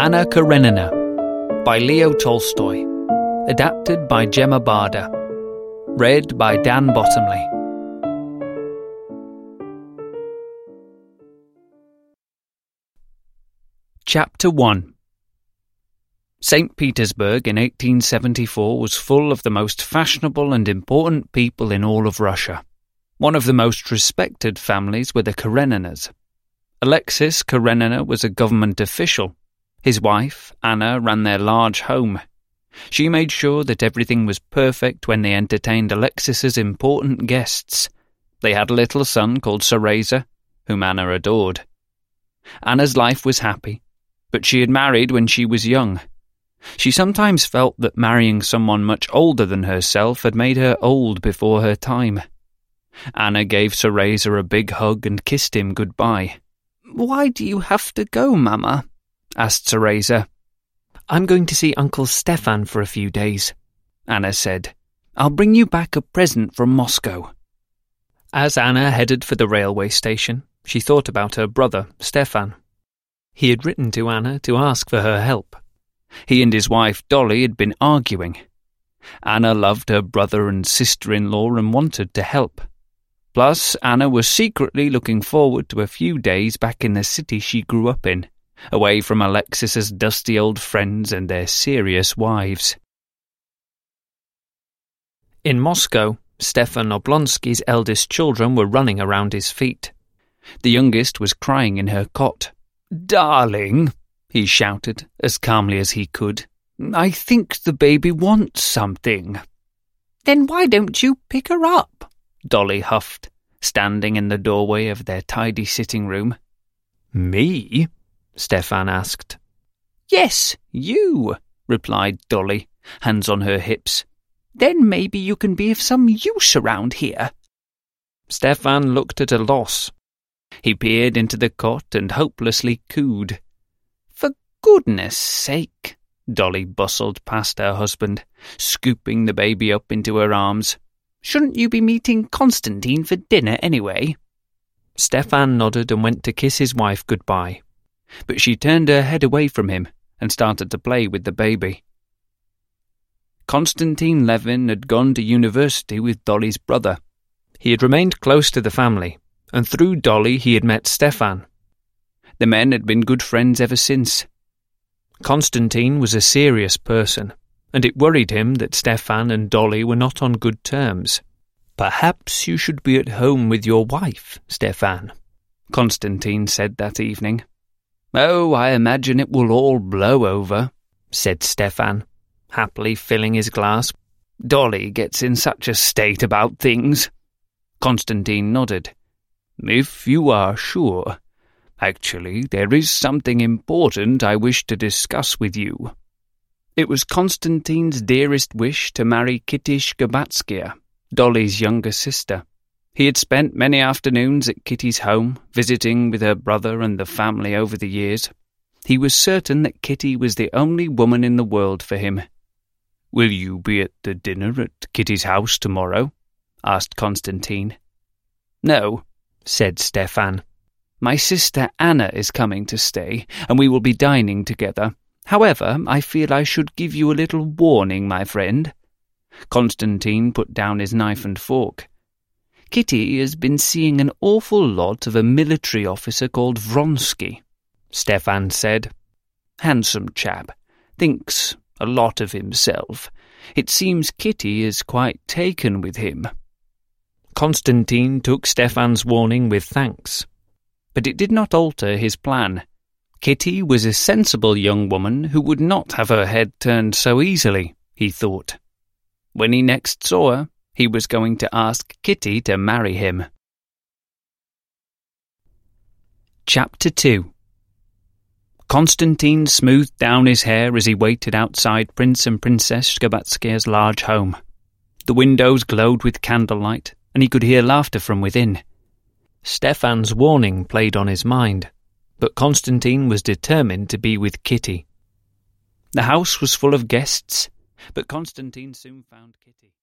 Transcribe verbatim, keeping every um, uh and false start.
Anna Karenina by Leo Tolstoy. Adapted by Gemma Barda. Read by Dan Bottomley. Chapter one. Saint Petersburg in eighteen seventy-four was full of the most fashionable and important people in all of Russia. One of the most respected families were the Kareninas. Alexis Karenina was a government official. His wife, Anna, ran their large home. She made sure that everything was perfect when they entertained Alexis's important guests. They had a little son called Sereza, whom Anna adored. Anna's life was happy, but she had married when she was young. She sometimes felt that marrying someone much older than herself had made her old before her time. Anna gave Sereza a big hug and kissed him goodbye. "Why do you have to go, Mama?" asked Sereza. "I'm going to see Uncle Stefan for a few days," Anna said. "I'll bring you back a present from Moscow." As Anna headed for the railway station, she thought about her brother, Stefan. He had written to Anna to ask for her help. He and his wife Dolly had been arguing. Anna loved her brother and sister-in-law and wanted to help. Plus, Anna was secretly looking forward to a few days back in the city she grew up in, away from Alexis's dusty old friends and their serious wives. In Moscow, Stefan Oblonsky's eldest children were running around his feet. The youngest was crying in her cot. "Darling," he shouted, as calmly as he could, "I think the baby wants something." "Then why don't you pick her up?" Dolly huffed, standing in the doorway of their tidy sitting room. "Me?" Stefan asked. "Yes, you," replied Dolly, hands on her hips. "Then maybe you can be of some use around here." Stefan looked at a loss. He peered into the cot and hopelessly cooed. "For goodness sake," Dolly bustled past her husband, scooping the baby up into her arms. "Shouldn't you be meeting Konstantin for dinner anyway?" Stefan nodded and went to kiss his wife goodbye, but she turned her head away from him and started to play with the baby. Konstantin Levin had gone to university with Dolly's brother. He had remained close to the family, and through Dolly he had met Stefan. The men had been good friends ever since. Konstantin was a serious person, and it worried him that Stefan and Dolly were not on good terms. "Perhaps you should be at home with your wife, Stefan," Konstantin said that evening. "Oh, I imagine it will all blow over," said Stefan, happily filling his glass. "Dolly gets in such a state about things." Konstantin nodded. "If you are sure. Actually, there is something important I wish to discuss with you." It was Konstantin's dearest wish to marry Kitty Shcherbatskyia, Dolly's younger sister. He had spent many afternoons at Kitty's home, visiting with her brother and the family over the years. He was certain that Kitty was the only woman in the world for him. "Will you be at the dinner at Kitty's house tomorrow?" asked Konstantin. "No," said Stefan. "My sister Anna is coming to stay, and we will be dining together. However, I feel I should give you a little warning, my friend." Konstantin put down his knife and fork. "Kitty has been seeing an awful lot of a military officer called Vronsky," Stefan said. "Handsome chap. Thinks a lot of himself. It seems Kitty is quite taken with him." Konstantin took Stefan's warning with thanks, but it did not alter his plan. Kitty was a sensible young woman who would not have her head turned so easily, he thought. When he next saw her, he was going to ask Kitty to marry him. Chapter two. Konstantin smoothed down his hair as he waited outside Prince and Princess Shcherbatskyia's large home. The windows glowed with candlelight, and he could hear laughter from within. Stefan's warning played on his mind, but Konstantin was determined to be with Kitty. The house was full of guests, but Konstantin soon found Kitty.